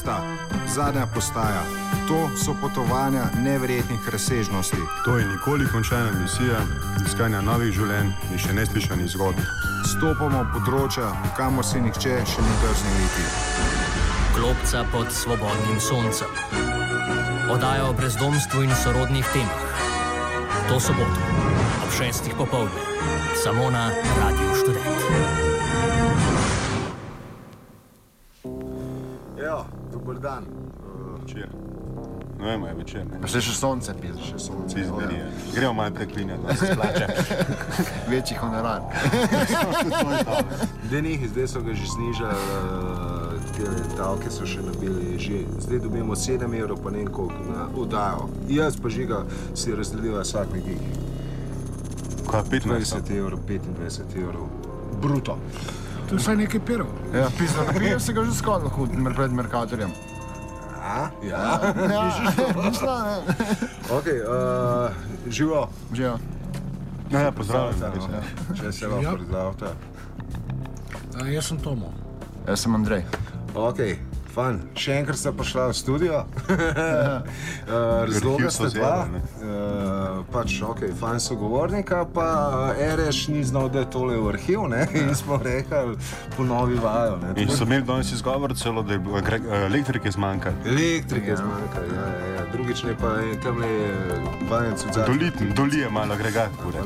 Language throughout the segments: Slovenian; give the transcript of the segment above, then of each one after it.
cesta, zadnja postaja. To so potovanja neverjetnih razsežnosti. To je nikoli končana misija iskanja novih življenj in še neslišanih zgodb. Stopamo področja, kamor se nihče še ni drznil iti. Klopca pod svobodnim soncem. Oddaja o brezdomstvu in sorodnih temah. To soboto ob 6. popoldne. Samo na Radiu Študent. Ja, dober dan. Večer. No, vemo, je večer. Pa še sonce pisa. Še sonce. Izmerije. Gremo malo preklinjati, da se splača. Večji honorar. Zdaj so ga že znižali, te davke so še nabili že. Zdaj dobimo 7 evrov, pa ne vem koliko na oddajo. Jaz pa žiga si razdeliva vsak nekih. Kaj, 20 evrov, 25 evrov. Bruto. To je vsaj nekaj perov. Ja, pisa, napije se ga že skodno pred Mercatorjem. Ja. Mišla, ne? Ok, živo. Živo. Ja, pozdravljam. Če se lahko Ja. predstavite. Jaz sem Tomo. Jaz sem Andrej. Ok, fajn. Še enkrat sta prišla v studio. Razloga sta dva. Pač, ok, fajn sogovornika, pa Ereš ni znal, da je tole v arhiv, ne? In smo rekli, ponovi vajo, ne? In so imeli danes izgovor celo, da je elektrike zmanjkalo. Elektrike zmanjka, ja. Drugič ne pa tam je vajenc v zadnji. Dolije malo agregat, kurec.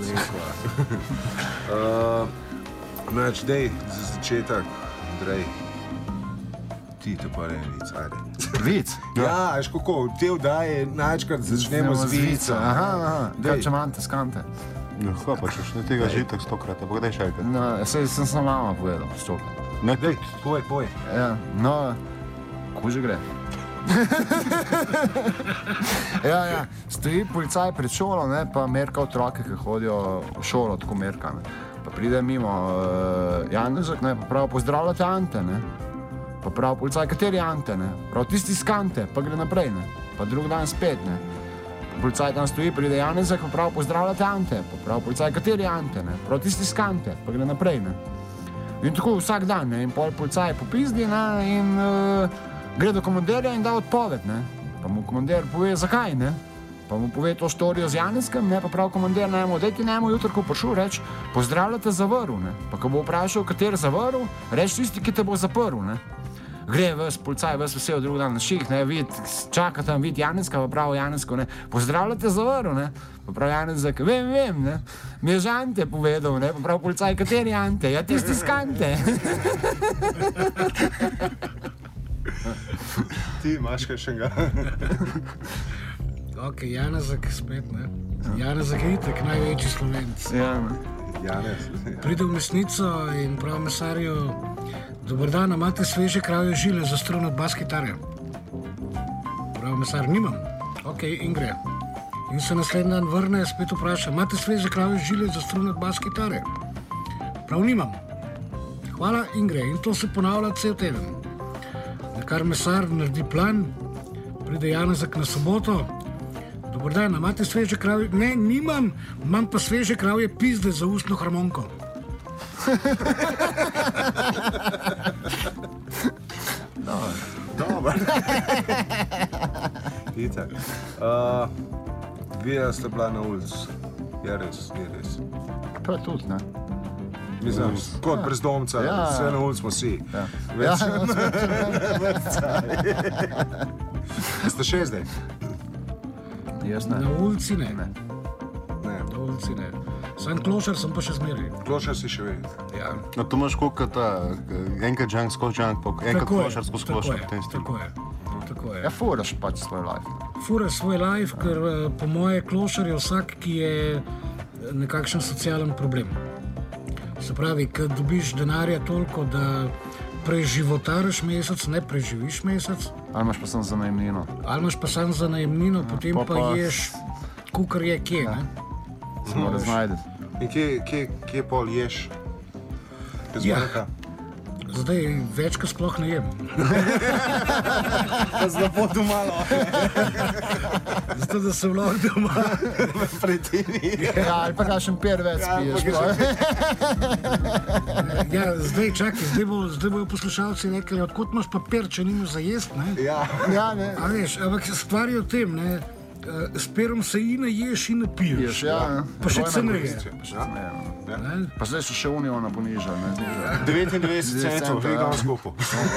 Znači, dej, za začetek, Andrej, ti to pa ne vic, ajde. Vic? Ja, veš kako, te vdaje najčkrat začnemo z vico. Aha, Dej. Kačamante, skante. No, hva pa češ, ne tega že tako 100-krat, pa kdaj še enkrat? No, sem samo mama povedal, postopno. Ne, Dej, poj. Ja, no, kuže gre. Ja, stoji policaj pred šolo, ne, pa merka otroke, ki hodijo v šolo, tako merka, ne. Pa pride mimo Janezek, ne, pa prav pozdravljate Ante, ne. Pa prav policaj, kateri Ante, ne. Prav tisti iz Kante, pa gre naprej, ne. Pa drug dan spet, ne. Policaj tam stoji, pride Janezek, pa prav pozdravljate Ante, pa prav policaj, kateri Ante, ne. Prav tisti iz Kante, pa gre naprej, ne. In tako vsak dan, ne, in pol policaj popizdi, ne, in gre do komanderja in da odpoved, ne. Pa mu komandir pove, zakaj, ne. Pa mu pove to štorijo z Janezkem, ne, pa prav komandir najmo, daj ti najmo jutro, ko prišel, reč, pozdravljate zavrl, ne. Pa ko bo vprašal, kater zavrl, reč tisti, ki te bo zaprl, ne. Gre ves policaj, ves vesel drug dan na ših, ne, čaka tam vid Janezka, pa prav Janezko, ne, pozdravljate zavrl, ne. Pa prav Janezek, vem, ne, mi je že Ante povedal, ne, pa prav policaj, kateri Ante, ja tisti iz Kante. Ti imaš kaj še ga? Ok, Janezek spet, ne. Janezek je itak največji Slovenc. Ja, ne. Janez. Pride v mesnico in prav mesarju, dober dan, imate sveže kravje žile za strun od bas kitare? Prav mesar, nimam. Ok, in gre. In se naslednji dan vrne, spet vpraša, imate sveže kravje žile za strun od bas kitare? Prav nimam. Hvala, in gre. In to se ponavlja cel teden. Nakar mesar naredi plan, pride Janezek na soboto, dober dan, imate sveže kravje? Ne, nimam, imam pa sveže kravje pizde za ustno harmoniko. Dobar. Itak. Vi ste bila na ulici. Je res. To je tudi, ne. Mislim, kot brezdomca, Ja. vse na ulici smo si. Ja. Ste še zdaj? Jaz ne. Na ulici ne. Ne. Ne. Na ulici ne. Sam klošar sem pa še zmeraj. Klošar si še vedno. Ja. No, to imaš koliko ta, enkrat junk skozi junk, pa enkrat klošar skozi klošar, v tem stilu. Tako je. Ja, furaš pač svoj life. Fura svoj life, ker po moje klošar je vsak, ki je nekakšen socialen problem. Se pravi, kad dobiš denarja toliko, da preživotariš mesec, ne preživiš mesec, Ali imaš pa sem za najemnino? ali imaš pa sam za najemnino, potem pa ješ, kukar je kje, ne? Se mora znajdeti. In kje pol ješ? Kaj Ja. zmanjka? Zdaj več, kot sploh ne jem. Zelo bodo malo. Zato, da sem lahko doma. Ja, ali pa kakšen per več spiješ. Ja, zdaj čakaj, zdaj bojo poslušalci rekli, odkot imaš papir, če nimaš za jest, ne? Ja. Ja, ne. A veš, ampak stvar je v tem, ne? S perom se i ne ješ in ne piješ. Ja, Pa še ceneje. Pa zdaj so še uniona ponižali, ne? 99 centov, ja. vegan skupaj.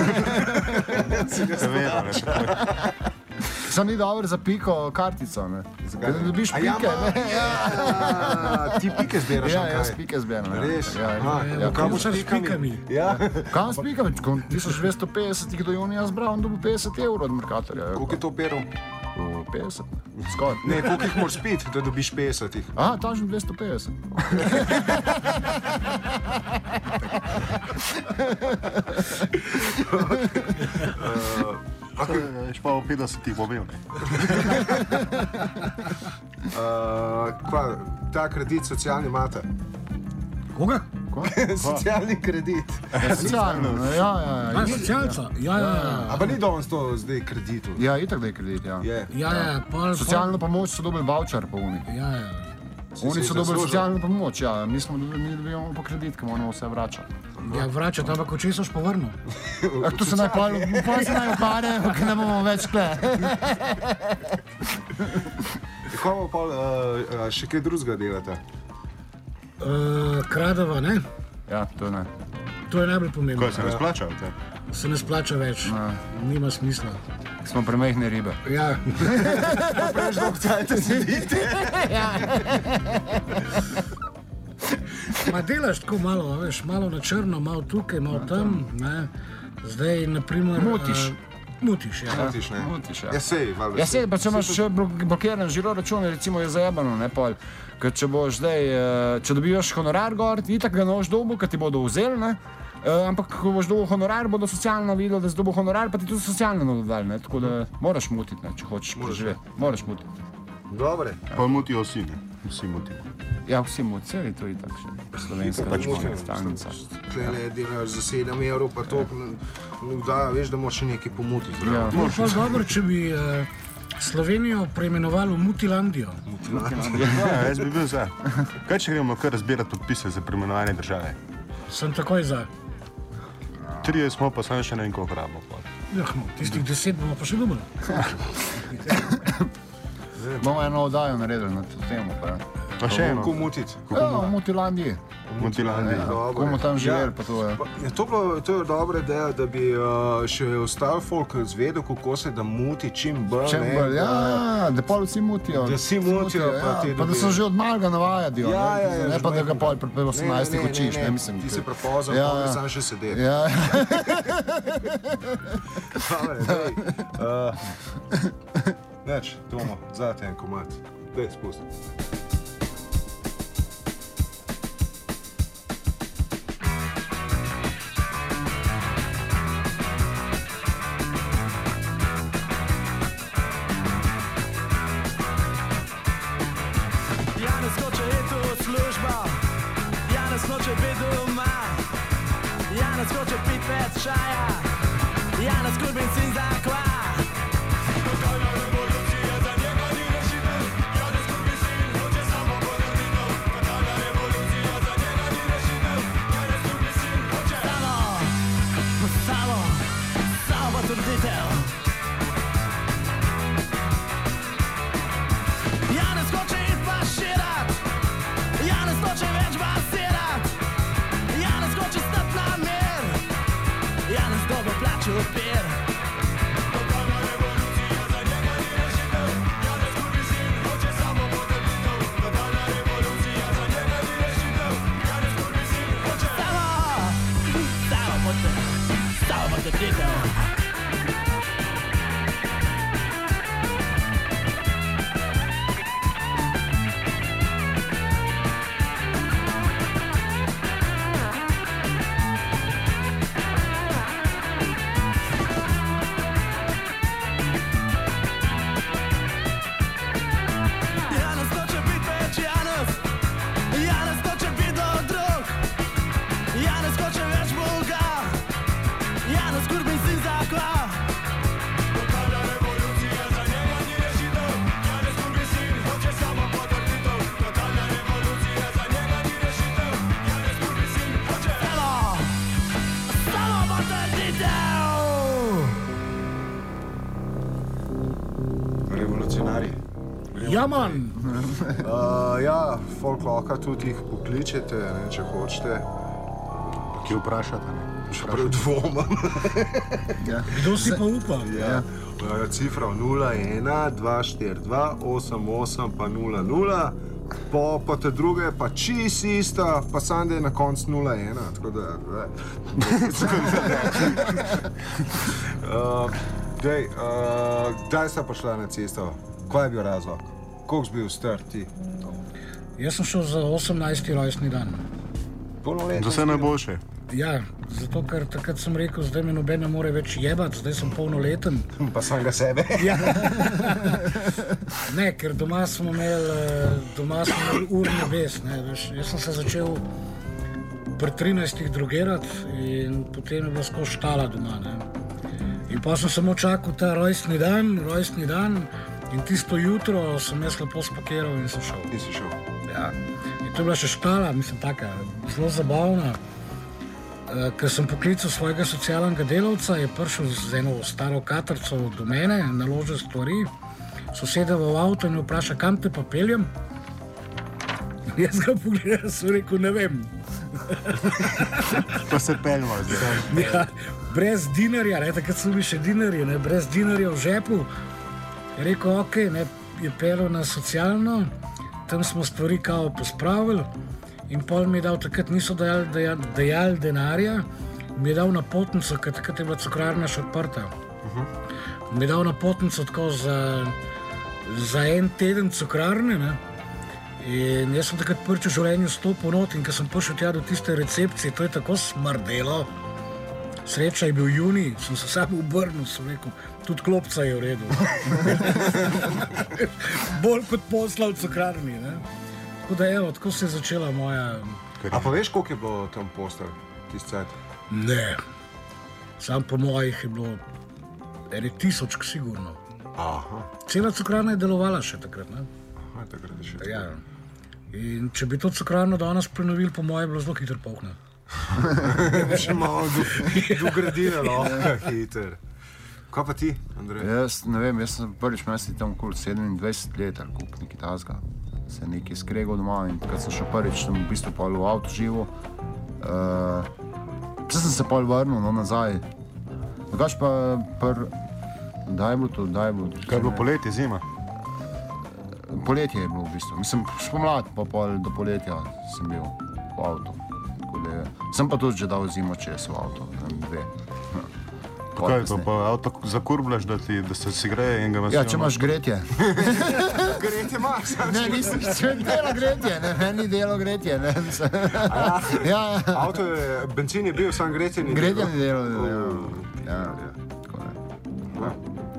Sam ni dobro za piko kartico, ne? Zakaj ne dobiš pike, ne? Ti pike zbiraš, Ja, kaj? jaz pike zberem. ja. Res? Ja, Ja, Kam boš s pikami? Ja. Kam s pikami? 1250 do junija zbral in dobil 50 evrov od Mercatorja. Koliko je to perov? 50? Skoraj. Ne, koliko jih moraš spiti, da dobiš 50? Aha, točno 250. Če pa v 50 pobil. Ta kredit socialni imate? Koga? Socialni kredit. Socialno, ja. A, socialca? Ja. A pa ni danes to zdaj kreditu? Ja, itak da je kredit, ja. Je. Ja, pol. Socialno pomoč so dobili voucher po Uni. Ja. Oni so dobili zaslužil. socialno pomoč, ja. Mi dobivamo pa kredit, ki moramo vse vračati. Ja, vračati, ampak če so povrnil. Tu se naj opare, ker ne bomo več kle. Kaj pa pol, še kaj drugega delate? Kradava, ne? Ja, to ne. To je najbolj pomembno. Kaj se ne splača? Se ne splača več. Nima smisla. Smo premehne ribe. Ja. Preveč dolgo cajta sedite. Ma delaš tako malo, veš, malo na črno, malo tukaj, malo tam, ne? Zdaj, naprimer... Mutiš. Mutiš, ja. Mutiš, ja. Ja, sej, valjda. Ja, se, pa če imaš še blokiran žiro račun, recimo je zajebano, ne, pol. Ker če boš zdaj, če dobivaš honorar gor, ti itak ga noš dobu, ker ti bodo vzeli, ne. Ampak, ko boš dobil honorar, bodo socialno videli, da si dobil honorar, pa ti tudi socialno dodali, ne. Tako da moraš mutiti, ne, če hočeš preživeti. Moraš mutiti. Dobre. Pa mutijo vsi, ne? Vsi mutijo. Ja, vsi mutijo, to je itak še slovenska računalna stalnica. Tle delaš za 7 evrov, pa to, da veš, da moraš še nekaj pomutiti. Ja. Bilo pa dobro, če bi Slovenijo preimenovali v Mutilandijo. Ja, jaz bi bil za. Kaj če gremo kar razbirati podpise za preimenovanje države? Sem takoj za. 3 smo pa samo še ne vem, koliko rabimo. Ja, tistih 10 bomo pa še dobili. Bomo eno oddajo naredili na to temo, pa. Pa še eno. Kako mutiti? Ja, v Mutilandiji. Mutilandi. Kako bomo tam živeli, pa to je. Ja, to je dobra ideja, da bi še ostal folk zvedel, kako se da muti čim bolj. Čem bolj, ja, da pol vsi mutijo. Da vsi mutijo, pa ti pa da so že od malega navajadi, Ja, ne pa da ga pol pri 18 učiš, ne mislim. Ti si prepozor, Ja, pa ja. sam še sedeti. Ja, Neč, Tomo, zate en komad. Daj, spusti. Janez hoče iti v službo, Janez hoče biti doma, Janez hoče piti več čaja, Janez kljub bencin za kva. Totalna revolucija za njega ni rešitev, Janez kljub bencin hoče samo podrnitev. Totalna revolucija za njega ni rešitev, Janez kljub bencin hoče samo potrditev. Janez hoče iti pa širat, Janez hoče več basirat, Janez hoče stati na mir, Janez dobo plaču pir. Ja, man. Ja, folkloka tudi jih pokličete, ne, če hočete. Kje vprašate? Čeprav dvomam. Kdo si pa upa? Ja. Cifra 01 242 88 pa 00. Pa te druge, pa čist ista, pa sam da je na koncu 0,1, tako da... Kdaj sta prišla na cesto? Kaj je bil razlog? Koliko si bil star ti? Jaz sem šel za 18. rojstni dan. Polnoletni? Za vse najboljše. Ja, zato ker takrat sem rekel, zdaj me noben ne more več jebati, zdaj sem polnoleten. Pa samega sebe. Ja. Ne, ker doma smo imeli ur nebes. Ne, veš, jaz sem se začel pri 13 drogirati in potem je bila skozi štala doma. Ne. In pa sem samo čakal ta rojstni dan in tisto jutro sem jaz lepo spakiral in sem šel. In si šel. Ja. In to je bila še štala, mislim, taka, zelo zabavna. Ker sem poklical svojega socialnega delavca, je prišel z eno staro katrco do mene, naložil stvari, sosedel v avto in me vpraša, kam te pa peljem? Jaz ga pogledal, sem rekel, ne vem. Pa se peljmo zdaj. Ja, brez dinarja, ne, takrat so bili še dinarji, ne, brez dinarja v žepu. Je rekel, ok, ne, je peljal na socialno, tam smo stvari kao pospravili. In pol mi je dal, takrat niso dajali denarja, mi je dal napotnico, ker takrat je bila cukrarna še odprta. Mi je dal napotnico tako za en teden cukrarne, ne. In jaz sem takrat prvič v življenju stopil not in ko sem prišel tja do tiste recepcije, to je tako smrdelo. Sreča je bil junij, sem se samo obrnil, sem rekel, tudi klopca je v redu. Bolj kot posla v cukrarni, ne. Tako da evo, tako se je začela moja... A pa veš, koliko je bilo tam postelj, tisti cajt? Ne, sam po mojih je bilo 1000 sigurno. Aha. Cela cukrarna je delovala še takrat, ne? Aha, takrat je še tako. Ja. In če bi to cukrarno danes prenovili, po moje je bilo zelo hitro polkne. Še malo dogradine, lahko hiter. Kaj pa ti, Andrej? Jaz ne vem, jaz sem prvič mesec tam okoli 27 let ali koliko nekaj tazga. Se nekaj skregal doma in takrat sem šel prvič, sem v bistvu pol v avto živo. Sem se pol vrnil, no, nazaj. Drugač pa kdaj je bilo to, Kaj je bilo poletje, zima? Poletje je bilo v bistvu, mislim, spomlad pa pol do poletja sem bil v avtu. Sem pa tudi že dal zimo čez v avto, 2. Kaj je to, pa avto zakurblaš, da se si greje in ga vas... Ja, če imaš gretje. Gretje imaš? Ne, nisem delo gretje, ne, meni delo gretje, ne. Ja. Avto je, benzin je bil, sam gretje ni Gretje ni delo, ja. Tako ne.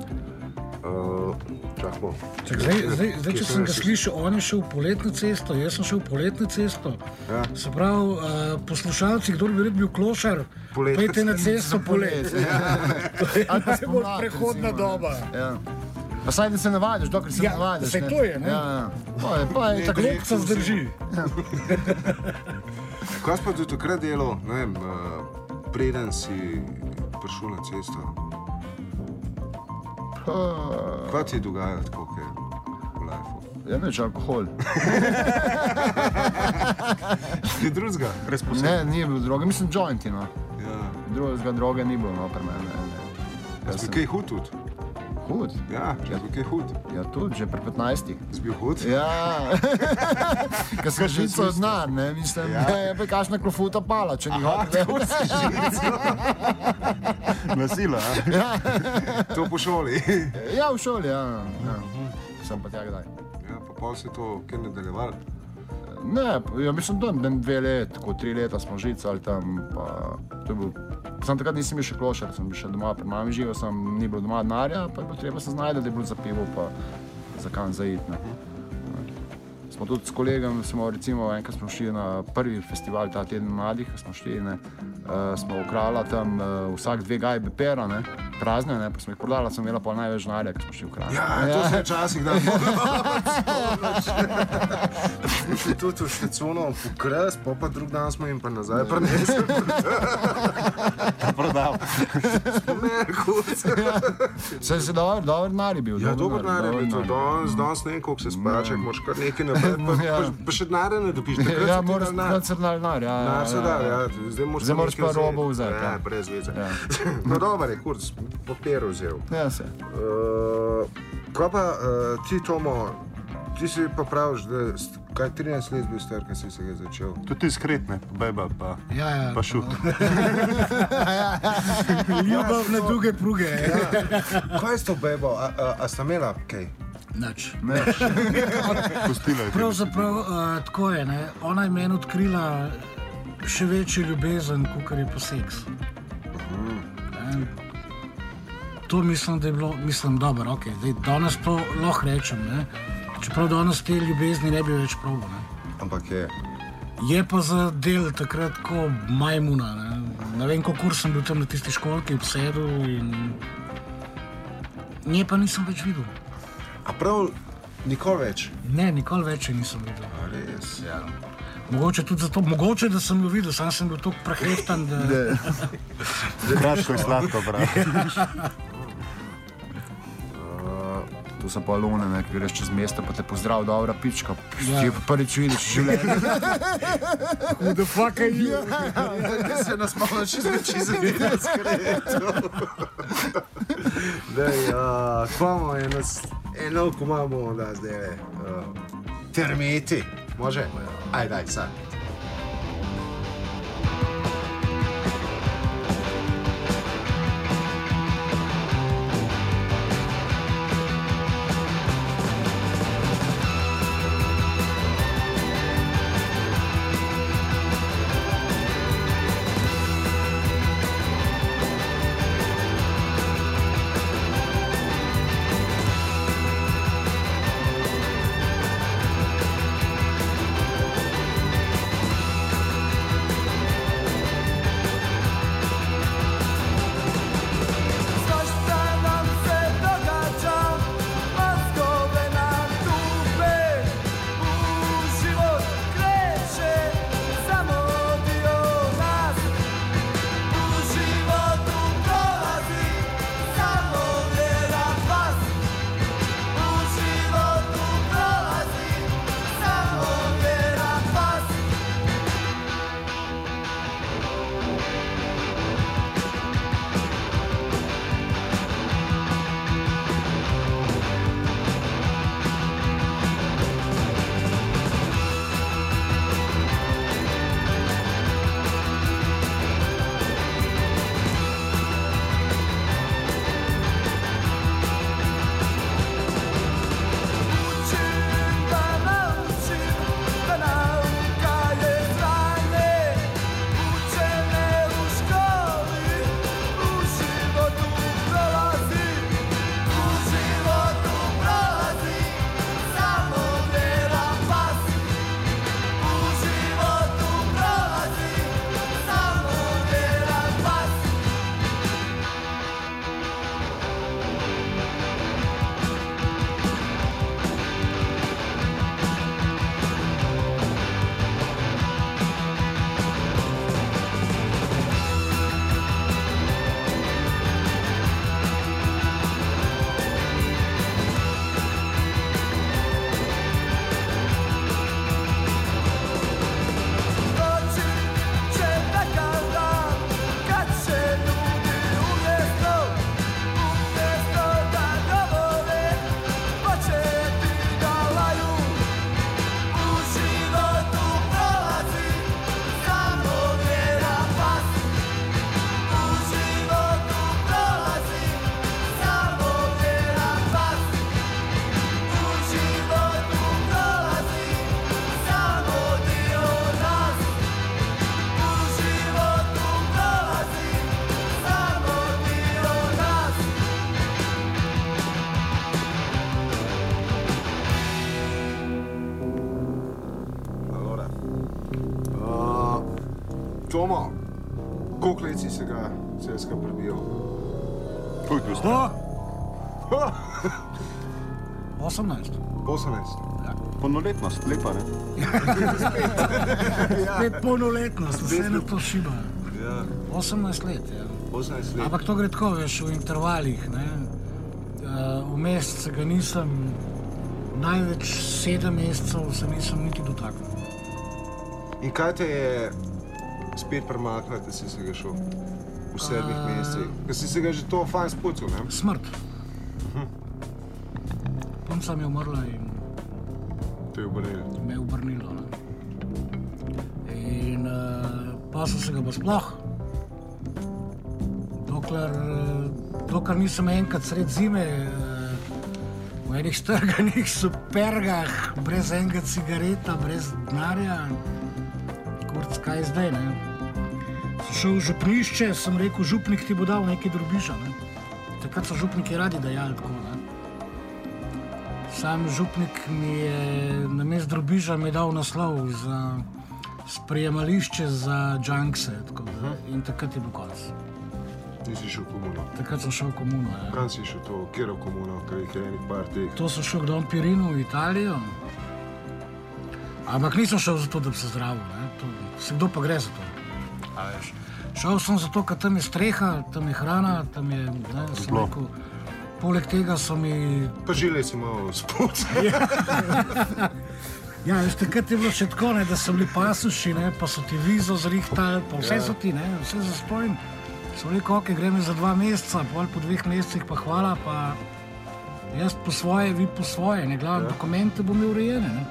Čakamo. Zdaj, če sem ga slišal, on je šel v poletno cesto, jaz sem šel v poletno cesto. Ja. Se pravi, poslušalci, kdor bi bil klošar, pejte na cesto polet. To je najbolj prehodna doba. Ja. Pa saj, da se navadiš, dokler se navadiš. Saj to je, ne? Ja. Pa je tako. Klopca zdrži. Kaj si pa tudi takrat delal, ne vem, preden si prišel na cesto? Kaj ti je dogajalo tako, kaj v lifeu? Ja, neč alkohol. Kaj drugega? Res posebno. Ne, ni bil droge, mislim jointi, no. Ja. Drugega droge ni bilo, no, pri mene. Si bil kaj hud tudi? Hud? Ja, če si bil kaj hud. Ja, tudi, že pri 15. Si bil hud? Ja, ker sem žico znar, ne, mislim, je pa kakšna klofuta pala, če ni hotel. Nasila, a? Ja. To po šoli. Ja, v šoli, ja. Sem pa tja kdaj. Ja, pa pol si to kaj nadaljeval. Ne, ja, mislim, da 2 let, tako 3 leta smo žicali tam, pa to je bil... Sam takrat nisem bil še klošar, sem bil še doma pri mami živel, ni bilo doma denarja, pa je bilo treba se znajti, da je bilo za pivo, pa za kam zaiti, ne. smo tudi s kolegom, enkrat smo šli na prvi festival, ta teden mladih, smo šli, ne, smo ukrala tam vsak 2 gajbe pera, ne, prazne, ne, pa smo jih prodala, sem imela pa največ denarja, ko smo šli v Kranj. Ja, to se včasih da. Tudi v Štecuno pokres, pa drug dan smo jim pa nazaj prinesli. Prodal. Se dober denar je bil. Ja, dober denar je bil. Danes ne vem, koliko se splača, moraš kar nekaj napraviti, pa še denarja ne dobiš. Ja, moraš denar, ja. Zdaj moraš pa robo vzeti. Ja, brez veze. No, dober je, kurc, papir vzel. Ja, se. Kaj pa ti, Tomo, ti si pa praviš, da kaj 13 let bil star, kaj si se ga začel? Tudi ti skretne, beba pa, Ja. pa šut. Ljubav na druge pruge. Kaj s to bebo? A sta imela kaj? Nič. Pustila je. Pravzaprav tako je, ne? Ona je meni odkrila še večjo ljubezen, kot je po seksu. To mislim, da je bilo, dobro, ok, danes to lahko rečem, ne? Čeprav danes te ljubezni ne bi več probal, ne? Ampak je. Je pa za del takrat ko majmuna, ne vem, koliko sem bil tam na tisti školki v Sedu in nje pa nisem več videl. A prav nikoli več? Ne, nikoli več je nisem videl. A res? Ja. Mogoče tudi zato, mogoče da sem jo videl, sam sem bil tako preheftan, da... Kratko in sladko, prav. Tu so pa lune, ne, ki greš čez mesto, pa te pozdrav, dobra pička, Ja. ti pa prvič vidiš življenje. Who the fuck are you? Da se nas malo še zveči zavedati skreto. Daj, kvamo je nas eno, ko imamo, da zdaj termiti. Može? Aj, daj, sad. Tomo, koliko let si se ga CSKA prebijal? Koliko je bil star? 18. 18. Polnoletnost, lepa, ne? Spet polnoletnost, vse na to šiba. Ja, 18 let, ja. 18 let. Ampak to gre tako, veš, v intervalih, ne. Vmes se ga nisem, največ 7 mesecev se nisem niti dotaknil. In kaj te je spet premaknil, da si se ga šel v 7 mesecih? Ker si se ga že to fajn spucal, ne? Smrt. Punca mi je umrla in To je obrnil. me je obrnilo. Ne. In pa sem se ga pa sploh, dokler nisem enkrat sred zime v enih strganih supergah, brez enega cigareta, brez denarja, kurc, kaj zdaj, ne. Sem šel v župnišče, sem rekel, župnik ti bo dal nekaj drobiža, ne. Takrat so župniki radi dajali tako, ne. Sam župnik mi je namesto drobiža mi je dal naslov za sprejemališče za džankse, tako da, in takrat je bil konec. Nisi šel v komuno. Takrat sem šel v komuno, ja. Kam si šel to? Kjero komuno? Ker jih je enih par teh. To sem šel k Don Pirinu v Italijo, ampak nisem šel zato, da bi se zdravil, ne. To, se kdo pa gre za to? A veš. Šel sem zato, ker tam je streha, tam je hrana, tam je, ne, sem rekel, poleg tega so mi... Pa žile si malo spucali. Ja, veš, takrat je bilo še tako, ne, da so bili pasuši, ne, pa so ti vizo zrihtali, pa vse so ti, ne, vse zastojn. Sem rekel, ok, greme za 2 meseca, pol po 2 mesecih pa hvala, pa jaz po svoje, vi po svoje, ne, glavno, dokumente bo imel urejene, ne.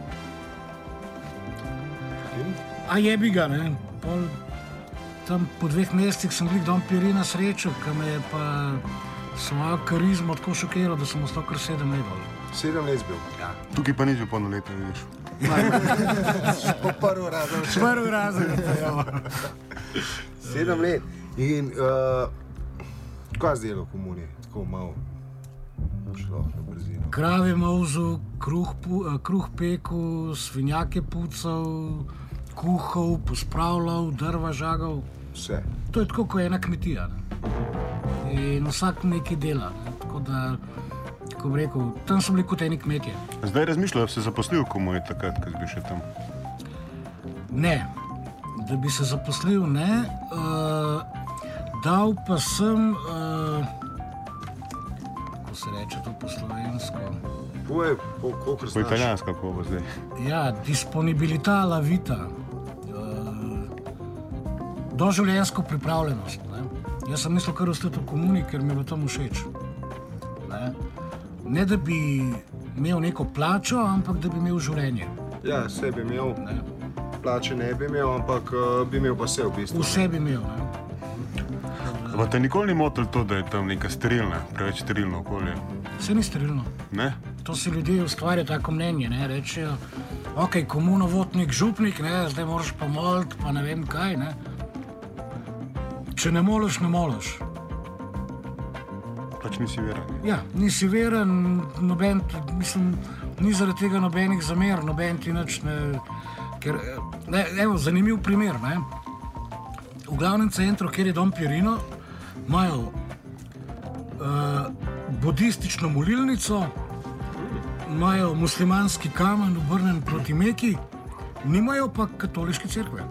A jebi ga, ne, pol tam po 2 mesecih sem glih Don Pirina srečal, ki me je pa svojo karizmo tako šokiral, da sem ostal kar 7 let dol. 7 let bil. Ja. Tukaj pa nisi bil polnoleten, vidiš. Po prvi razred. Prvi razred, ja. 7 let. In kaj zdaj v komuni? Tako malo šlo na brzino. Krave molzu, kruh peku, svinjake pucal, kuhal, pospravljal, drva žagal. Vse. To je tako kot ena kmetija, ne. In vsak nekaj dela, ne. Tako da, kako bi rekel, tam so bili kot eni kmetje. Zdaj razmišljajo, da bi se zaposlil v komuni takrat, ko si bil še tam. Ne, da bi se zaposlil, ne. Dal pa sem, kako se reče to po slovensko, Povej, koliko Po znaš? italijansko, kako bo zdaj. ja, disponibilità la vita, doživljenjsko pripravljenost, ne. Jaz sem mislil kar ostati v komuni, ker mi je bilo tam všeč. Ne da bi imel neko plačo, ampak da bi imel življenje. Ja, vse bi imel, Ne. plače ne bi imel, ampak bi imel pa vse v bistvu. Vse bi imel, ne. Pa te nikoli ni motil to, da je tam neka sterilna, preveč sterilno okolje? Vse ni sterilno. Ne? To si ljudje ustvarjajo tako mnenje, ne, rečejo, ok, komuno vodnik, župnik, ne, zdaj moraš pa moliti, pa ne vem kaj, ne. Če ne moliš, ne moliš. Pač nisi veren. Ja, nisi veren, noben, mislim, ni zaradi tega nobenih zamer, noben ti nič ne, ker, ne, evo, zanimiv primer, ne. V glavnem centru, kjer je Don Pirino, imajo budistično molilnico, imajo muslimanski kamen obrnen proti Meki, nimajo pa katoliške cerkve.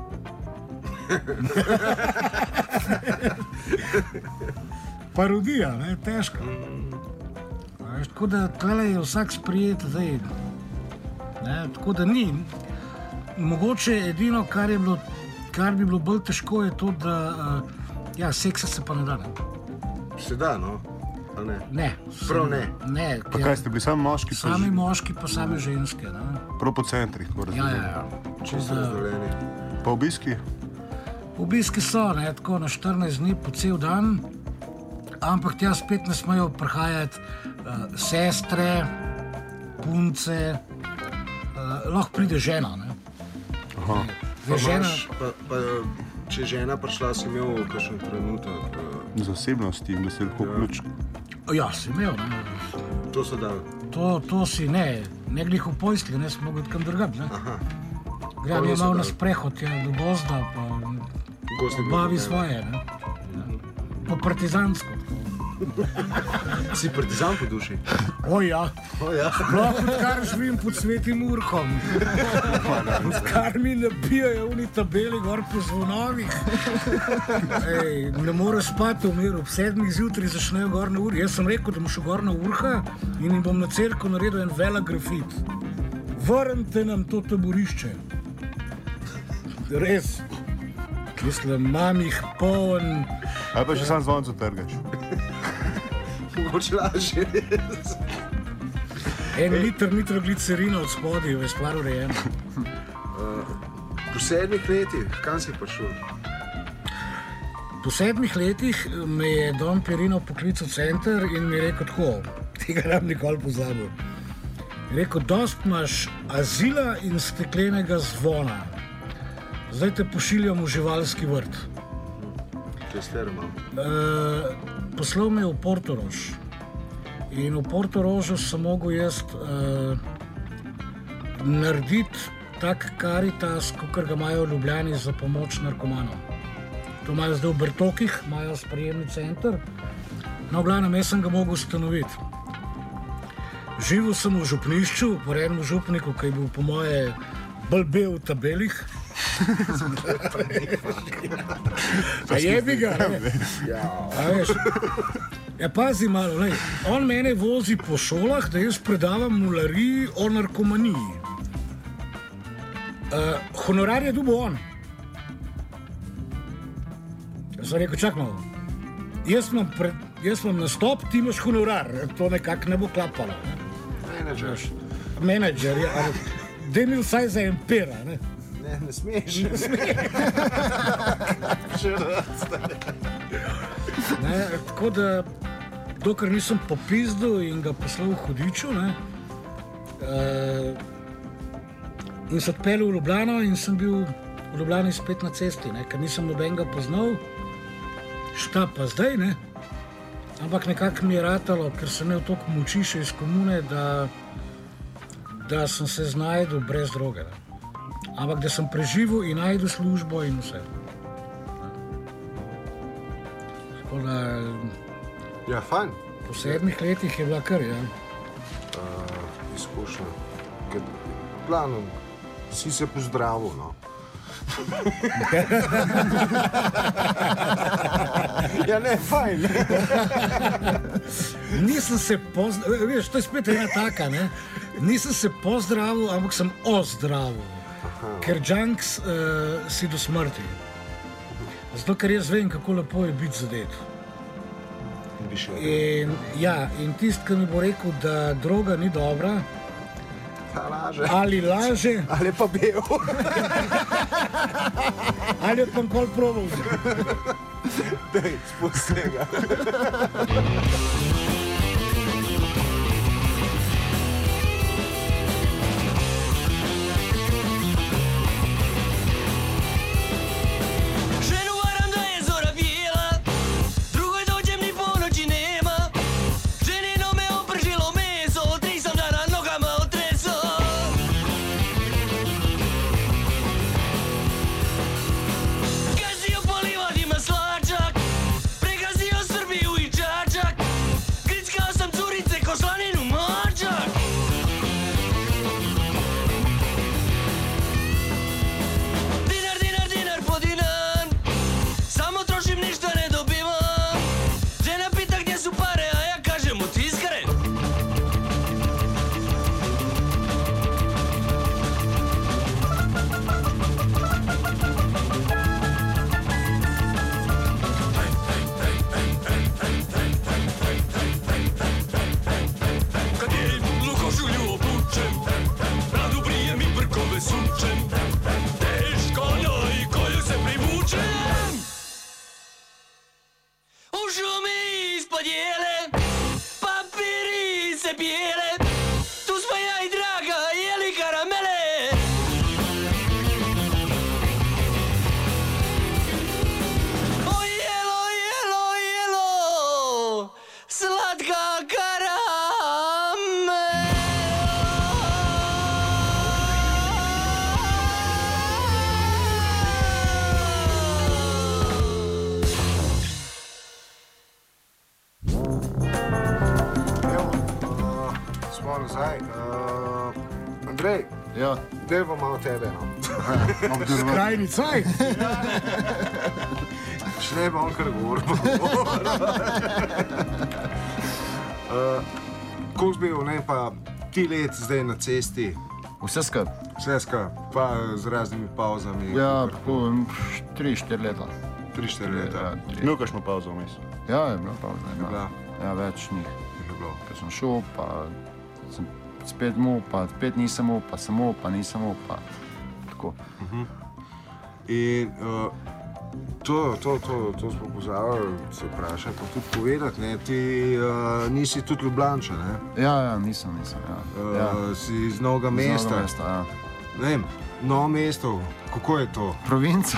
Parodija, ne, težka. Veš, tako da tlele je vsak sprijet zdaj. Ne, tako da ni. Mogoče edino, kar bi bilo bolj težko, je to, da ja, seksa se pa ne da. Ne. Se da, no? Ali ne? Ne. Prav ne. Ne, Pa kaj ste bili, sami moški? Pa sami moški pa same ženske. Ne. prav po centrih, tako Ja, razumem. ja, ja. Čisto razdeljeni. Pa obiski? Obiski so, ne, tako na 14 dni po cel dan, ampak tja spet ne smejo prihajati sestre, punce, lahko pride žena. Ne. Aha. Zdaj, žena, Pa, če je žena prišla, si imel kakšen trenutek, Zasebnosti, da se lahko vključi. ja, si imel, ne. to so dali. To si ne glih v pojstli, ne smo mogli kam drugam. Aha. Grem To je niso malo na dali. sprehod, ja, do gozda, pa Bavi svoje, ne? Po partizansko. Si partizan po duši? O ja. Odkar živim pod Svetim Urkom. Odkar mi nabijajo v tabeli gor po zvonovih. Ej, ne moreš spati v miru, ob 7 zjutraj začnejo gor na Urhi. Jaz sem rekel, da bom šel gor na Urha in jim bom na cerko naredil en velik grafit. Vrnite nam to taborišče. Res. Mislim, imam jih poln. Ali pa še sam zvoncu trgaš. Mogoče lažje. En liter nitroglicerina od spodaj, je stvar urejena. Po 7 letih, kam si prišel? Po 7 letih me je Don Perino poklical center in mi je rekel tako, tega nam nikoli pozabil. Rekel, dost imaš azila in steklenega zvona. Zdaj te pošiljam v živalski vrt. Poslal me je v Portorož. In v Portorožu sem mogel jaz narediti tak karitas, kakor ga imajo v Ljubljani za pomoč narkomanom. To imajo zdaj v Bertokih, imajo sprejemni center. No, v glavnem, jaz sem ga mogel ustanoviti. Živel sem v župnišču, po enem župniku, ki je bil po moje bolj bel v tabelih. A jebi ga, ne? A veš, ja, pazi malo, lej. On mene vozi po šolah, da jaz predavam mulariji o narkomaniji. Honorar je dobil on. Jaz sem rekel, čak malo. Jaz imam nastop, ti imaš honorar. To nekako ne bo klapalo. Menedžer, ja. Daj mi vsaj za en pera, ne? Ne smeš. Tako da, dokler nisem popizdil in ga poslal v Hudiču, ne, in se odpeljal v Ljubljano in sem bil v Ljubljani spet na cesti, ne, ker nisem nobenega poznal. Šta pa zdaj, ne? Ampak nekako mi je ratalo, ker sem imel toliko moči še iz komune, da sem se znajdel brez droge. Ne. Ampak da sem preživel in najdel službo in vse. Tako da... Ja, fajn. Po 7 letih je bila kar, ja. Izkušnja. Planom, si se pozdravil, no. Ja, ne, fajn. Nisem se pozdravil, veš, to je spet ena taka, ne. Nisem se pozdravil, ampak sem ozdravil. Ker junks si do smrti. Zato, ker jaz vem, kako lepo je biti zadet. In tist, ki mi bo rekel, da droga ni dobra, ali laže, ali pa bel. ali je pa nikoli probal. Dej, spusti ga. nazaj. Andrej, Ja, dejmo malo tebe. No. Krajni caj. Šle bom kar govoril. Koliko si bil, ne, pa ti let zdaj na cesti, vse skup. vse skupaj, pa z raznimi pauzami. Ja, tako 3-4 leta. 3-4 leta. Ja, Imel kakšno pauzo vmes? ja, je bilo pauza. Je bila. Ja, več njih. Je bilo. Ker sem šel, pa sem spet mu, pa spet nisem mu, pa sem mu, pa nisem mu, pa tako. In to smo pozabili se vprašati, pa tudi povedati, ne, ti nisi tudi Ljubljančan, ne? Ja, nisem, ja. Si iz Novega mesta. Novega mesta, ja. Ne vem, Novo mesto, kako je to? Provinca.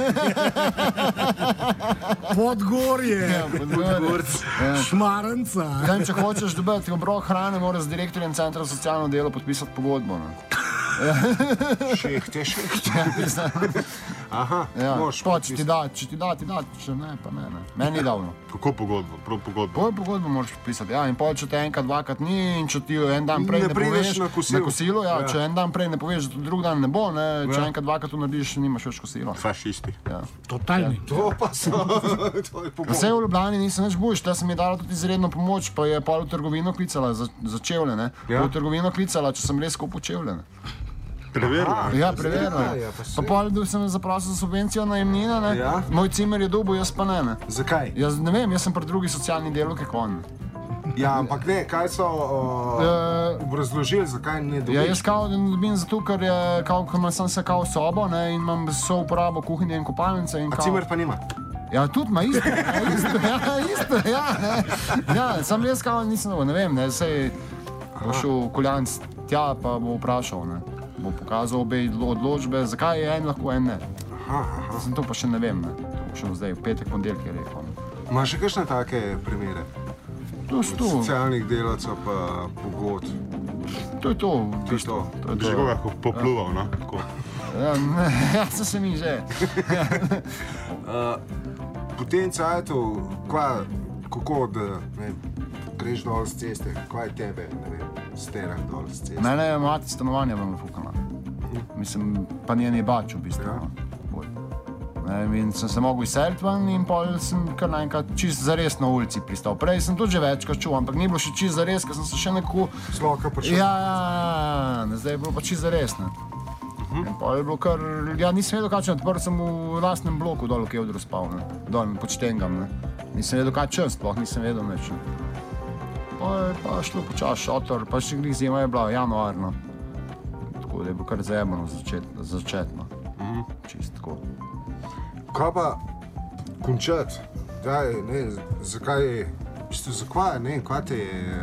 Podgorje. Ja. Šmarenca. Kaj, če hočeš dobiti obrok hrane, moraš z direktorjem Centra za socialno delo podpisati pogodbo. Ne? Šeht je šeht. Aha, Ja, moraš pa, če ti da, če ne, pa ne. Meni je davno. Kako pogodbo? Prav pogodbo. Poj pogodbo moraš podpisati. Ja, in pol, če te enkrat, dvakrat ni, in če ti en dan prej Ne ne prideš poveš, na kosilo. na kosilo ja, Ja. če en dan prej ne poveš, da drug dan ne bo, ne, če Ja. enkrat, dvakrat to narediš, nimaš več kosilo. Fašisti. Ja. Totalni. To pa so. To je Vse v Ljubljani nisem več boljš, ta sem mi dala tudi izredno pomoč, pa je pol v trgovino klicala za čevlje, ne. Ja. V trgovino klicala, če sem res kupil čevlje, ne. Preverjeno. Ja, preverjeno. Ja, pa Pa pol sem zaprosil za subvencijo najemnine, ne. Ja. Moj cimer je dobil, jaz pa ne. Zakaj? Jaz ne vem, jaz sem pri drugi socialni delavki kon. Ja, ampak ne, kaj so obrazložili, zakaj ne dobiš? Ja, jaz kao ne dobim zato, ker je kao, ker sem se kao sobo, ne, in imam vso uporabo kuhinje in kopalnice in A kao. cimer pa nima. Ja, tudi ima isto, ja. Ja, sam jaz kao nisem, ne vem, ne, sej bo šel Koljanc tja, pa bo vprašal, ne. Bo pokazal obe odločbe, zakaj je en lahko, en ne. Sem to pa še ne vem, ne. To bo šel zdaj, v petek, ponedeljek je rekel. Ne. Imaš še kakšne take primere? To je to, Socialnih delavcev pa pogod. to je to. To je to. Bi že koga popluval, no? Tako. Ja, ne, ja, se mi že. Po tem cajtu, kako da, ne vem, greš dol z ceste, kaj je tebe, ne vem, sterak dol z ceste? Mene je mati stanovanja vam fukala. Mislim, pa njeni bač v bistvu. Ja. No. Bolj. Ne vem, in sem se mogel izseliti ven in pol sem kar naenkrat čist zares na ulici pristal. Prej sem tudi že večkrat čuval, ampak ni bilo še čist zares, ker sem se še nekako... Sloka pa še. Ja, zdaj je bilo pa čist zares, ne. In pol je bilo kar... Ja, nisem vedel, kaj če odprl sem v lastnem bloku dol, v Kevdru spal, ne. Dol pod Štengam, ne. Nisem vedel, kaj čas, sploh nisem vedel nič, ne. Pa je pa šlo počas šotor, pa še glih zima je bila, januar, no. Tako da je bilo kar zajebano začetno. Čist tako. Kaj pa končati? Daj, ne, zakaj je, v bistvu zakaj, ne, kaj ti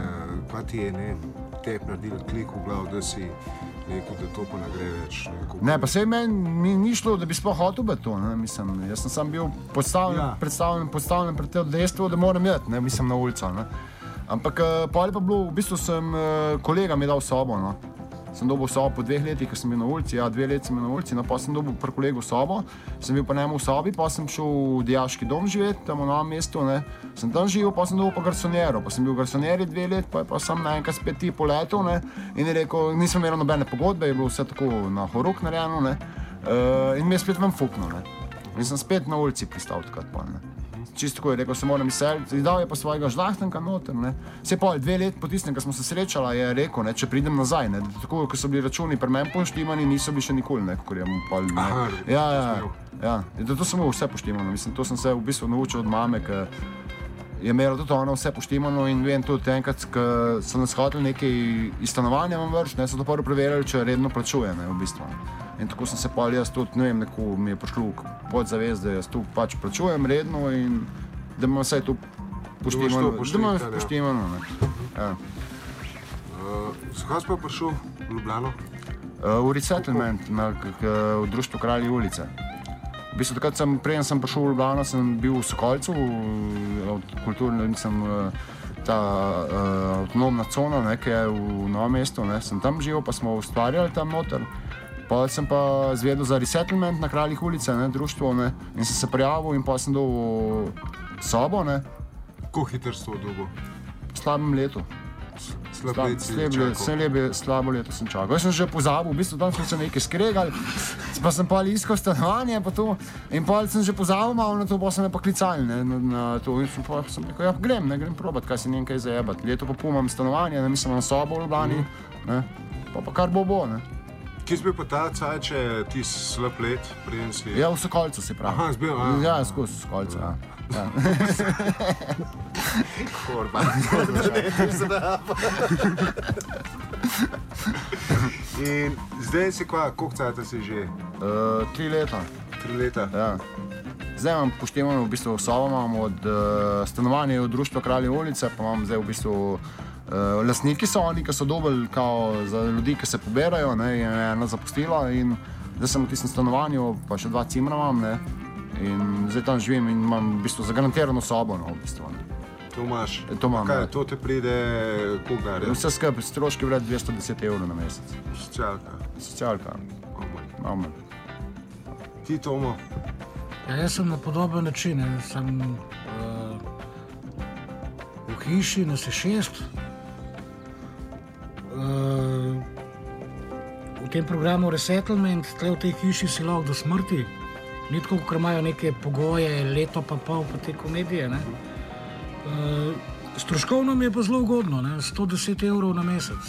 je, ne, tep naredil klik v glav, da si rekel, da to pa ne gre več. Ne, pa sej meni ni šlo, da bi sploh hotel biti to, ne, mislim, jaz sem sam bil postavljen pred to dejstvo, da moram jeti, ne, mislim, na ulico, ne. Ampak pol je pa bilo, v bistvu sem, kolega mi je dal sobo, no. Sem dobil sobo po 2 letih, ko sem bil na ulici, ja, 2 leti sem bil na ulici, no, pa sem dobil pri kolegu sobo, sem bil pa njemu v sobi, pa sem šel v dijaški dom živeti, tam v Novem mestu, ne. Sem tam živel, pa sem dobil pa garsonjero, pa sem bil v garsonjeri 2 leti, pa sem naenkrat spet ti poletel, ne, in je rekel, nisem imel nobene pogodbe, je bilo vse tako na horuk narejeno, ne, in mi je spet ven fuknil, ne. In sem spet na ulici pristal takrat pol, ne. Čisto tako je rekel, se moram izseliti, dal je pa svojega žlahtenka noter, ne. Vse pol 2 leti po tistem, ko smo se srečala, je rekel, ne, če pridem nazaj, ne, tako, ko so bili računi pri meni poštimani, niso bili še nikoli, ne, kakor je mu pol, ne. Aha, Ja, to sem imel vse poštimano, mislim, to sem se v bistvu naučil od mame, ker je imela tudi ona vse poštimano in vem tudi enkrat, ko so nas hoteli nekaj iz stanovanja vam vrč, ne, so to prvo preverjali, če redno plačuje, ne, v bistvu. In tako sem se pol jaz tudi, ne vem, neko mi je prišlo podzavest, da jaz tu pač plačujem redno in da imam vse to poštimano, da imam poštimano, ne. Ja. Zakaj si pa prišel v Ljubljano? V resettlement, v društvu Kralji ulice. V bistvu takrat preden sem prišel v Ljubljano, sem bil v Sokolcu, kulturno, nisem ta avtonomna cona, ne, ki je v Novem mestu, ne, sem tam živel, pa smo ustvarjali tam noter. Pa sem pa zvedel za resettlement na Kraljih ulice, ne, društvo, ne, in sem se prijavil in pa sem dobil sobo, ne. Kako hitro si to dobil? V slabem letu slabo leto sem čakal. Jaz sem že pozabil, v bistvu tam smo se nekaj skregali, pa sem pa iskal stanovanje pa to, in pa sem že pozabil malo na to, pa sem me pa klicali na to. In sem rekel, ja, grem probat, kaj si nekaj zajebati. Leto pa imam stanovanje, mislim, na sobo v Ljubljani, pa kar bo, ne. Kje si bil pa ta cajt, če ti slab let, preden si... Ja, v Sokolcu si pravi. Aha, zbil, Ja, skozi Sokolcu, ja. Korba. In zdaj si koliko cajta si že? 3 leta. 3 leta? Ja. Zdaj imam poštevano, v bistvu sobo imam od stanovanja od društva Kralje ulice, pa imam zdaj v bistvu lastniki so oni, ki so dobili kao za ljudi, ki se poberajo, ne, je ena zapustila in zdaj sem v tistem stanovanju, pa še 2 cimra imam, ne, in zdaj tam živim in imam v bistvu zagarantirano sobo, no, v bistvu, ne. To imaš? To imam, kaj, ja. to te pride, koliko denarja? Vse skupaj, stroški vred 210 € na mesec. Socialka. Imam. Ti, Tomo? Ja, jaz sem na podoben način, sem v hiši, nas je 6. V tem programu Resettlement, tle v tej hiši si lahko do smrti. Ni tako, ker imajo neke pogoje, leto pa pol pa te komedije, ne. Stroškovno mi je pa zelo ugodno, ne, 110 € na mesec.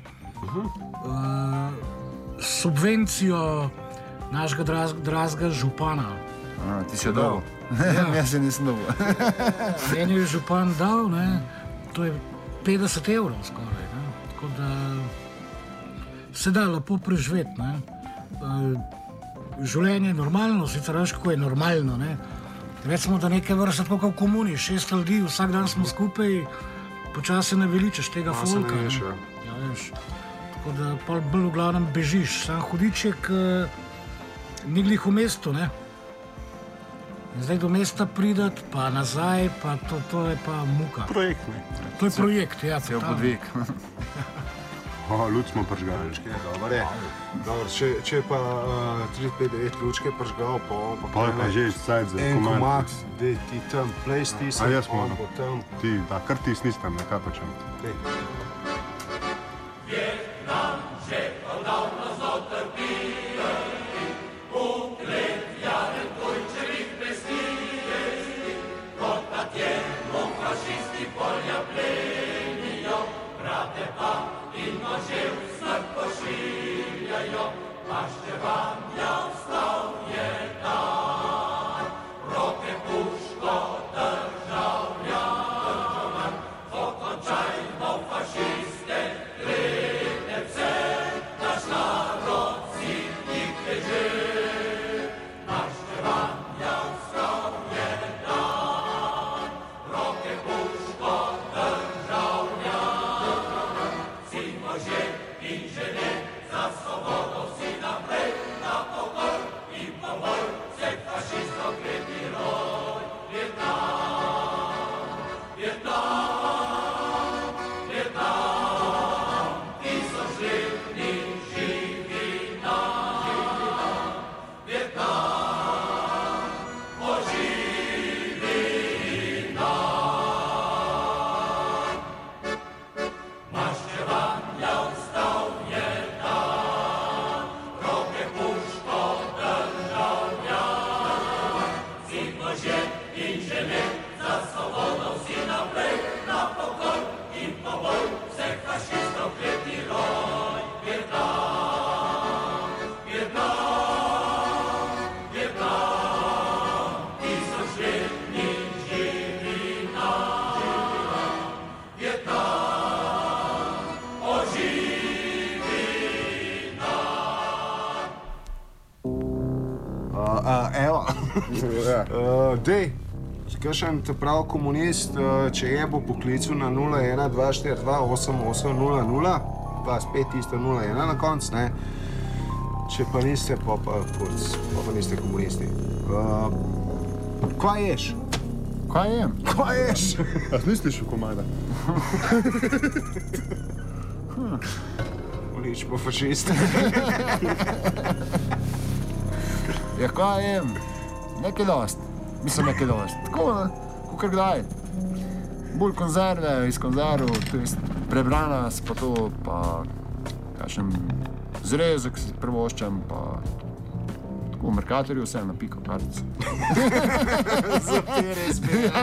Subvencijo našega dragega župana. Ti si jo dobil? Jaz se nisem dobil. Meni je župan dal, ne, to je 50 € skoraj, ne, tako da se da lepo preživeti, ne. Življenje je normalno, sicer veš, kako je normalno, ne. Recimo, da neke vrste tako kot v komuni, 6 ljudi, vsak dan smo skupaj, počasi naveličaš tega folka. Ja, veš. Tako da pa bolj v glavnem bežiš, sam hudiček ni glih v mestu, ne. Zdaj do mesta pridati, pa nazaj, pa to je pa muka. Projekt, ne? To je projekt, ja. Cel podvig. Luč smo pržgali. Dobro, če pa 359 lučke pržgal, Pa je pa že sajt za en komand. komad, da ti tam play stisne, A jaz moram. bo tam. Ti, da, kar ti snistam, ne, kaj počem. Dej. Dej, kakšen te prav komunist, če je bo poklical na 012428800, pa spet isto 01 na konc, ne? Če pa niste, pa niste komunisti. Kva ješ? Kaj jem? Kva ješ? A smisliš v komada? Nič pa fašist. Ja, kaj jem? Nekaj dost. Mislim, nekaj dost. Tako, ne? Kakor kdaj. bolj konzerve, iz konzerv, prebrana pa to, pa kakšen zrezek si prvoščam, pa tako v Mercatorju vse na piko kartic. Zapere izbira.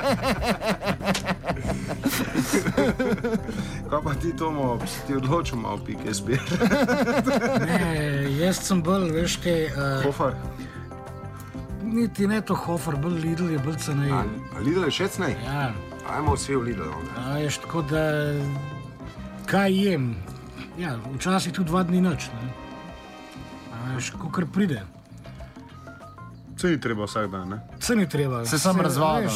Kaj pa ti, Tomo, si ti odločil malo pike izbira? Ne, jaz sem bolj, veš kaj... Hofer? Niti ne to Hofer, bolj Lidl je bolj cenej. A Lidl je še cenej? Ja. Ajmo vsi v Lidl. Veš, tako da... Kaj jem? Ja, včasih tudi 2 dni nič, ne. Veš, kakor pride. Se ni treba vsak dan, ne? Se ni treba. Se sam razvadil,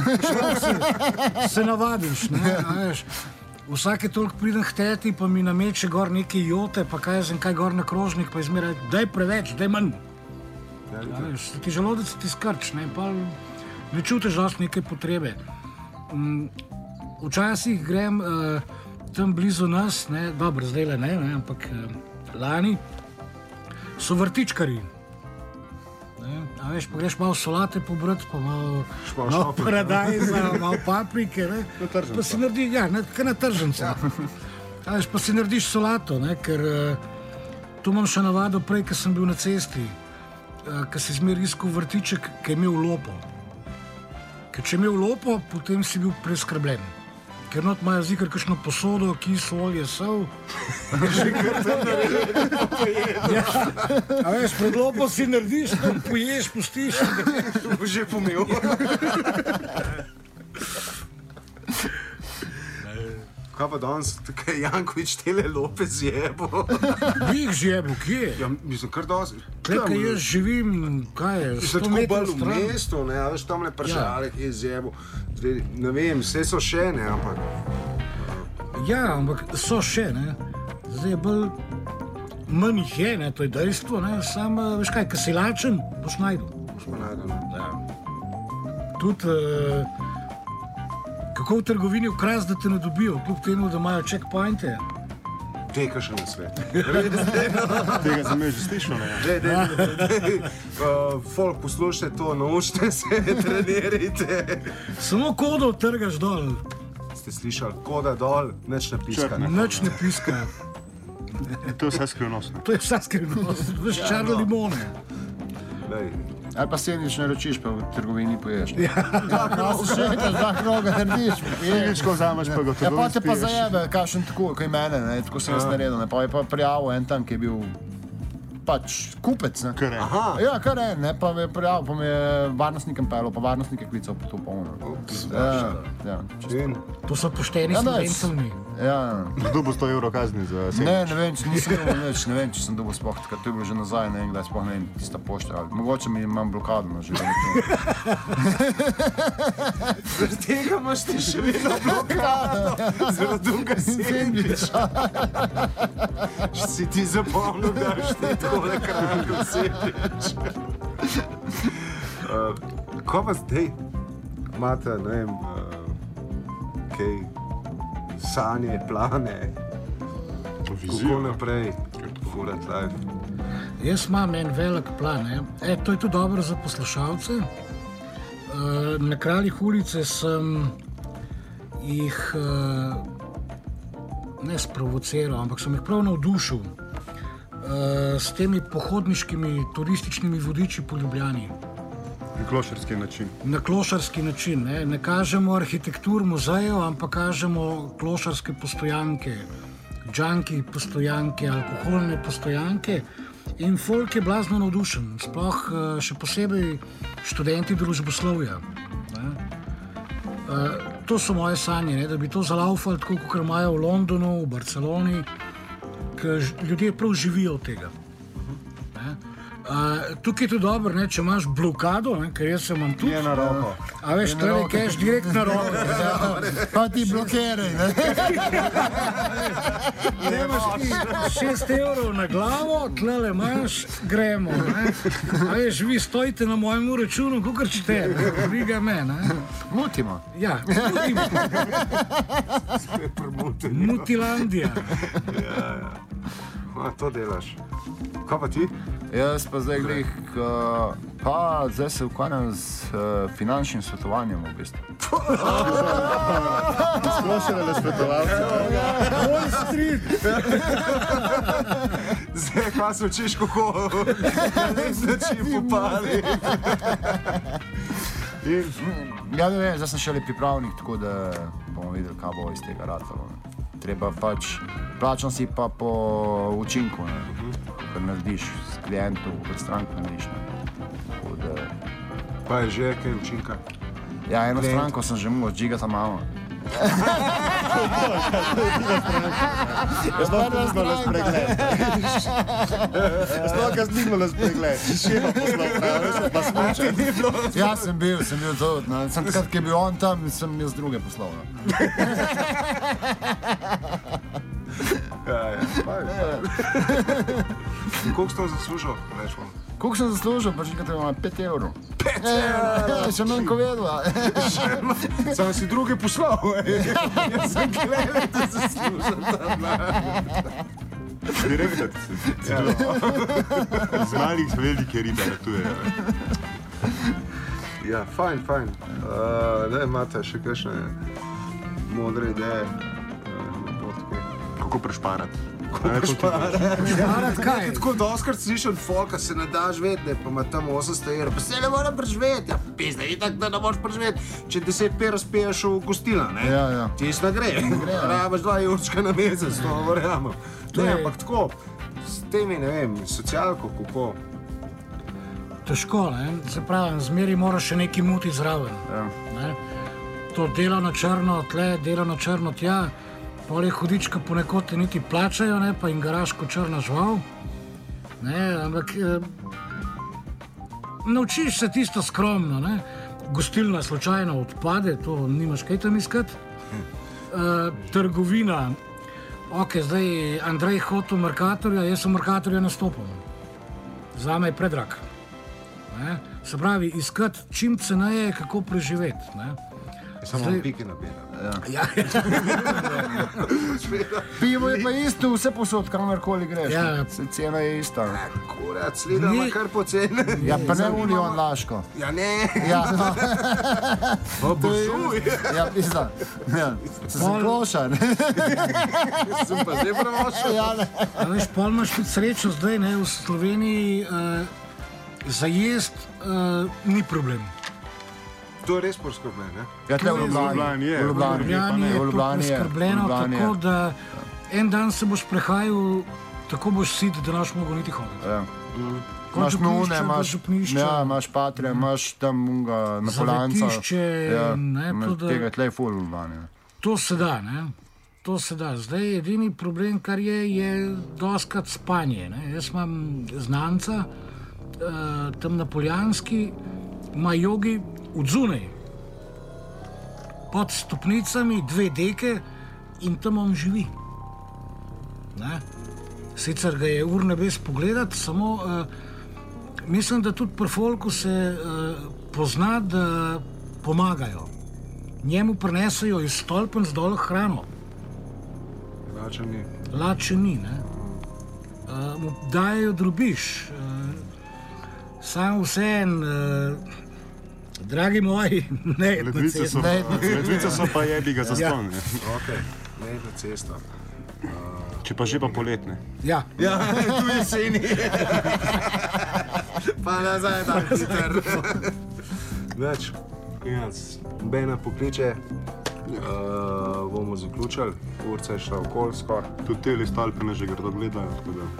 Se navadiš, ne, veš. Vsake toliko pridem k teti, pa mi nameče gor neke jote, pa kaj jaz kaj gor na krožnik, pa izmeraj, daj preveč, daj manj. Veš, ti želodec ti skrč, ne, pa ne čutiš dosti neke potrebe. Včasih grem tam blizu nas, ne, dobro, zdajle ne, ampak lani so vrtičkarji. A veš, pa greš malo solate pobrati, pa malo paradajza, malo paprike, ne? Pa si narediš, ja, kaj na tržnici. A veš, pa si narediš solato, ne? Ker to imam še navado prej, ko sem bil na cesti, ko si zmer iskal vrtiček, ki je imel lopo. Ker če je imel lopo, potem si bil preskrbljen. Ker not imajo zikar kakšno posodo, kis, olje, sol. Že kar tam narediš, pa pojedi. Ja, a veš, pred lopo si narediš, tam poješ, pustiš. To bo že pomil. Kaj pa danes, tukaj Jankovič tele lope zjebo? Bi jih zjebo, kje? Ja, mislim, kar dosti. Tukaj jaz živim, kaj je, 100 tako metrov bolj v stran. mestu, ne, a veš, tamle pržale, kje je zjebo. Ne vem, vse so še, ne, ampak... Ja, ampak so še, ne. Zdaj je bolj... Manj jih je, ne, to je dejstvo, ne. Sam, veš kaj, ko si lačen, boš najdel. Boš pa najdel, ne. Ja. Tudi... Kako v trgovini ukras, da te ne dobijo, kljub temu, da imajo checkpointe? Dej, kakšen na svet. Tega sem že slišal, ne? Dej, folk, poslušajte to, naučite se, trenirajte. Samo kodo trgaš dol, Ste slišali, koda dol, nič ne piska. Črne. nič ne piska. To je vse skrivnostno. To je vsa skrivnost, veš čar limone. Dej. Ali pa sediš naročiš, pa v trgovini poješ. Ja, si še nekaj 2 kroga narediš, poješ. Ko vzameš, pa ga Ja, pa te pa spiješ. zajebe, kakšen tako, kot mene, ne, tako sem jaz naredil, ne, pa je pa prijavil en tam, ki je bil pač kupec, ne. Kar je. Aha, Ja, kar en, ne, pa me je prijavil, pa me je varnostnikem pelil, pa varnostnike klical, pa to polno. Ja, in To so pošteni Ja, nice. slovenci. ja. Kdo bo 100 evrov kazni za sebe? Ne vem, če nisem dobil nič, ne vem, če sem dobil sploh, takrat to je bilo že nazaj, ne vem, kdaj sploh ne vem, tista pošta, ali mogoče mi imam blokado na življenju. zaradi tega imaš ti še vedno blokado, zaradi druga sendviča. Si ti zapomnil, da daš ti takole kratko sendvič. Ko pa zdaj imate, ne vem, kaj, sanje, plane, kako Vizijo. naprej, full life. Jaz imam en velik plan, ne. To je tudi dobro za poslušalce. Na Kraljih ulice sem jih ne sprovociral, ampak sem jih prav navdušil s temi pohodniškimi, turističnimi vodiči po Ljubljani. Na klošarski način. Na klošarski način. Ne kažemo arhitektur muzejev, ampak kažemo klošarske postojanke, džanki postojanke, alkoholne postojanke. In folk je blazno navdušen, sploh še posebej študenti družboslovja. To so moje sanje, ne, da bi to zalaufali tako, kot imajo v Londonu, v Barceloni, ker ljudje prav živijo od tega. Tukaj je to dobro, ne, če imaš blokado, ne, ker jaz sem imam tudi. Je na roko. A veš, tle je cash direkt na roko. Pa ti blokiraj, ne. Tle imaš ti 6 evrov na glavo, tle imaš, gremo. Ne. A veš, vi stojite na mojem računu, kakor čete, briga me. Ne. Mutimo. Ja, mutimo. Mutilandija. To delaš. Kaj pa ti? Jaz pa zdaj zdaj se ukvarjam z finančnim svetovanjem v bistvu. Splošne svetovalce. Wall Street! Zdaj pa se učiš, kako način popali. Ja, ne vem, zdaj sem šele pripravnik, tako da bomo videli, kaj bo iz tega ratalo. Treba pač, plačam si pa po učinku, kar narediš s klientom, kot stranko narediš. Pa je že kaj učinka? Ja, eno stranko sem že mogel odžigati malo. Sploh ga snimala s pregled. Sploh ga snimala s pregled. Še pa poslal, pa smučen. Ja, sem bil to. Sem takrat, ki je bil on tam, sem jaz druge poslal. Koliko si to zaslužil? Koliko sem zaslužil? Pa že kaj 5 evrov. 5 evrov? Še manj ko vedela. Sam si druge poslal. Jaz sem gledal, da zaslužil tam. Direktor si. Z malih velike ribe letujejo. Ja, fajn. Ne, imate še kakšne modre ideje? Kako prešparati? Šparat kaj? Tako doskrat slišal folka, se ne da živeti, pa ima tam 800 evrov, pa se ne mora preživeti. Ja, pizda, itak da ne moreš preživeti, če 10 per razpiješ v gostilna, ne? Ja. Tisto gre. Rabaš 2 jurčka na mesec, to verjamem. Ne, ampak tako, s temi, ne vem, socialko, kako? Težko, ne? Se pravi, zmeri moraš še neki muti zraven. Ne? To delo na črno tle, delo na črno tja. Pol je hudička ponekod te niti plačajo, ne, pa jim garaš kot črna žval. Ne, ampak naučiš se tisto skromno, ne. Gostilna slučajno odpade, to nimaš kaj tam iskati. Trgovina, zdaj Andrej hod v Mercatorja, jaz v Mercatorja nastopam. Zame je predrag. Ne. Se pravi, iskati čim ceneje, kako preživeti. Ne. Samo piki nabira. Ja. Pivo je pa isto, vse posod, kamorkoli greš. Ja. Cena je ista. Kurat, slida ima kar poceni. Ja, pa ne Union Laško. Ja, ne. Ja, Obožuj. ja, pizda. Ja, sem klošar. Sem pa zdaj pravošel. Ja, ne. A veš, pol imaš tudi srečo zdaj, ne, v Sloveniji za jest ni problem. To je res poskrbno, ne? Ja, tle v Ljubljani je. V Ljubljani je to preskrbljeno, tako da en dan se boš prehajal, tako boš sit, da naš mogo niti hoditi. Ja. Imaš nune, imaš patre, imaš tam Napoleonca. Zavetišče, ne, to da... Tega tle je ful v Ljubljani. To se da, ne? To se da. Zdaj edini problem, kar je doskrat spanje, ne? Jaz imam znanca, tam na Poljanski, ima jogi odzunaj, pod stopnicami 2 deke in tam on živi. Ne? Sicer ga je urnebes pogledati, samo mislim, da tudi pri folku se pozna, da pomagajo. Njemu prinesajo iz stolpenc dol hrano. Lače ni, ne? Mu dajejo drobiž. Sam vseen, dragi moji, ne na cesto. Ledvice so pa jebi ga za ston. Ok, ne na cesto. Če pa že pa poletne. Ja. Ja, tu jeseni. Pa nazaj tam hiter. Več, bena pokliče, bomo zaključili, urca je šla okol skor. Tudi te stalpene že grdo gledajo, tako da...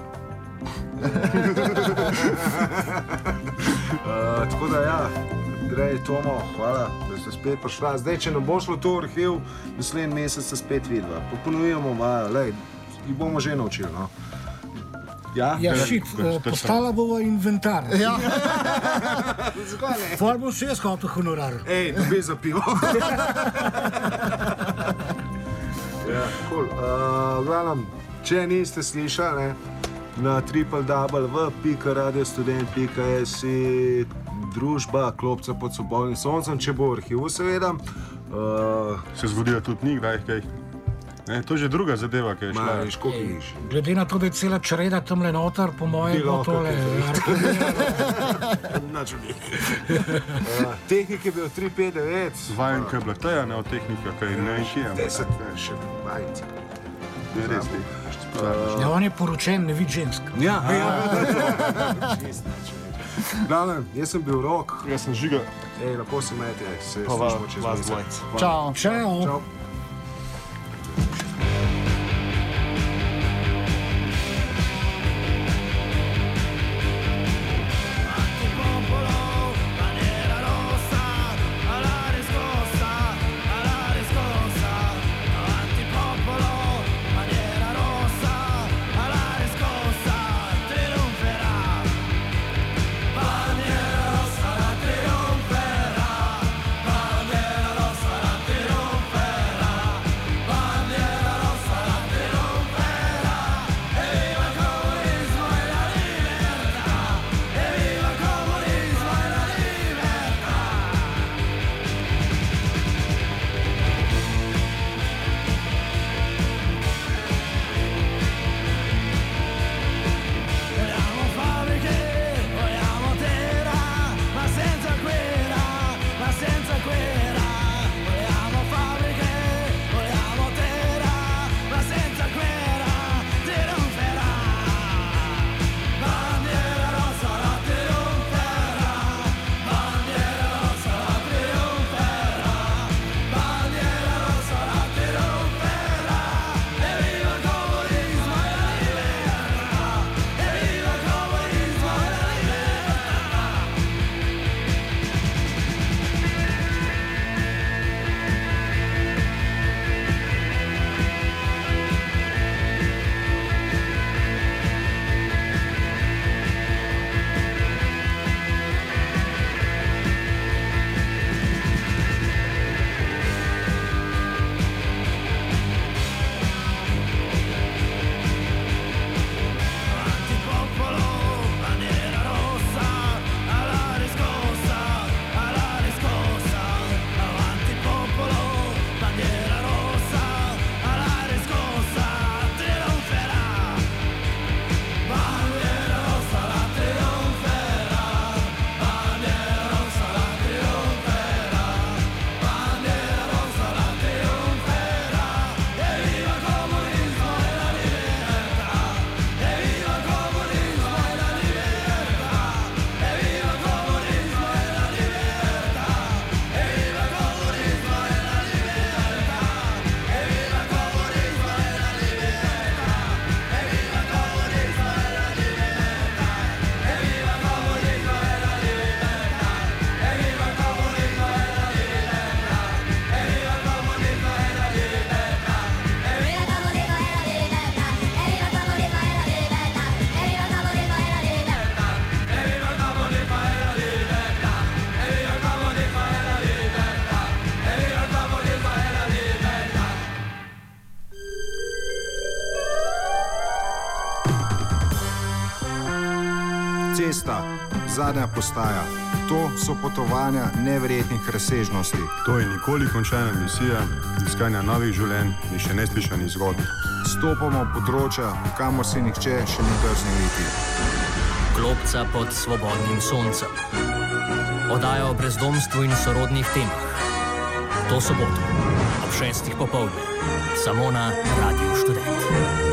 Tako da ja, Grej, Tomo, hvala, da ste spet prišla. Zdaj, če nam bo šlo to v arhiv, naslednji mesec se spet vidva. Ponovimo malo, lej, jih bomo že naučili, no. Ja, šit, postala bova inventar. Ja. Zakaj ne? Far bo še jaz hotel honorar. Ej, dobi za pivo. Ja, cool. Glavnem, če niste slišali, na www.radiostudent.js družba Klopca pod svobodnim soncem, če bo v arhivu seveda. Se zgodijo tudi njih, da jih kaj? Ne, to je že druga zadeva, ki je šla. Veš, koliko ješ. Glede na to, da je cela čreda tam le noter, po mojem, bo tole. Tehnik je bil 359. Vajen, ki je bila teja, ne od tehnika, ki je ne vem kje. 10, še vajci. Je res, ti. Ja, on je poročen, ne vidi žensk. Ja. Glavnem, jaz sem bil Rok. Jaz sem Žiga. Ej, lepo se imejte, se Pa vas slišimo čez mesec. dvojc. Čau. Čau. Čau. Cesta, zadnja postaja. To so potovanja neverjetnih razsežnosti. To je nikoli končana misija iskanja novih življenj in še neslišanih zgodb. Stopamo področja, kamor se nihče še ni drznil iti. Klopca pod svobodnim soncem. Oddaja o brezdomstvu in sorodnih temah. To soboto ob 6. popoldne. Samo na Radiu Študent.